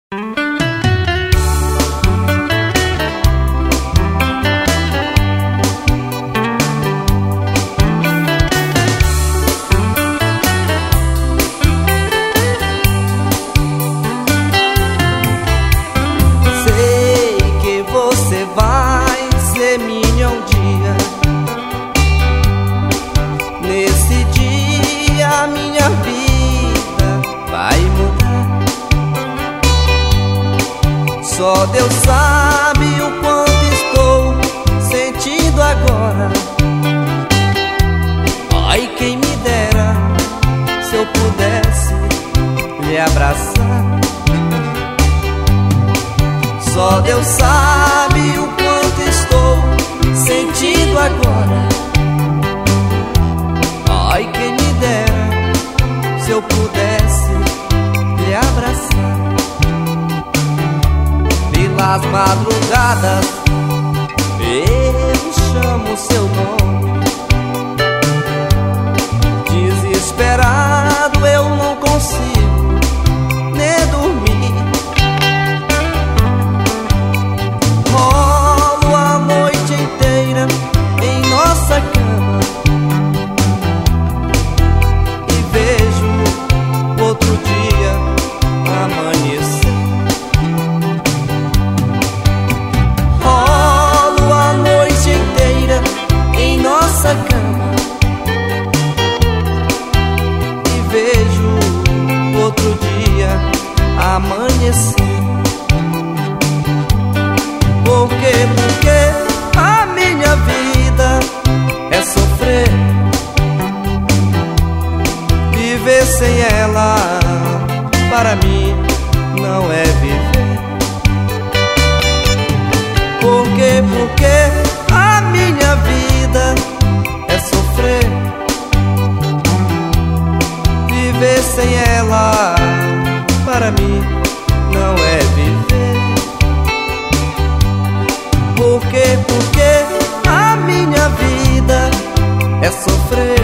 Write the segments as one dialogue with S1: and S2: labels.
S1: Vai ser minha um dia. Nesse dia a minha vida vai mudar. Só Deus sabe o quanto estou sentindo agora. Ai, quem me dera se eu pudesse lhe abraçar. Só Deus sabe o quanto estou sentindo agora. Ai, quem me dera se eu pudesse lhe abraçar. Pelas madrugadas eu chamo seu nome. Desesperado eu não consigo nem dormir. Rolo a noite inteira em nossa cama e vejo outro dia amanhecer. Rolo a noite inteira em nossa cama e vejo outro dia amanhecer. Por quê? Porque a minha vida é sofrer. Viver sem ela para mim não é viver. Por quê? Porque a minha vida é sofrer. Viver sem ela para mim não é viver. Por quê? Porque a minha vida é sofrer.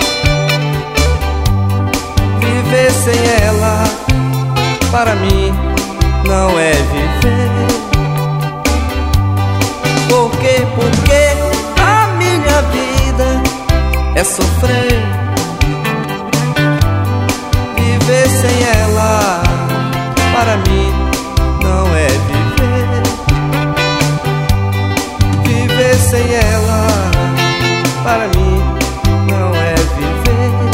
S1: Viver sem ela para mim não é viver. Por quê? Porque a minha vida é sofrer. Viver sem ela para mim não é viver. Viver sem ela para mim não é viver.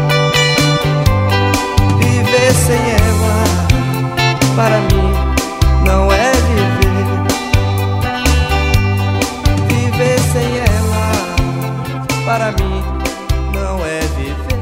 S1: Viver sem ela para mim não é viver. Viver sem ela para mim não é viver.